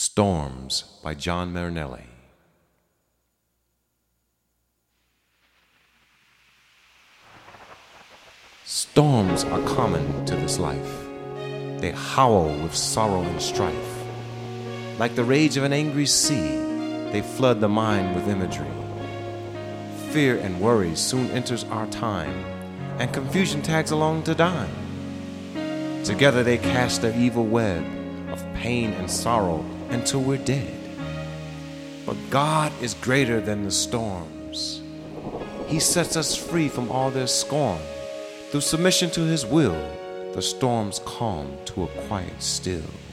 Storms by John Marinelli. Storms are common to this life. They howl with sorrow and strife. Like the rage of an angry sea, they flood the mind with imagery. Fear and worry soon enters our time, and confusion tags along to dime. Together they cast their evil web of pain and sorrow until we're dead. But God is greater than the storms. He sets us free from all their scorn. Through submission to His will, the storms calm to a quiet still.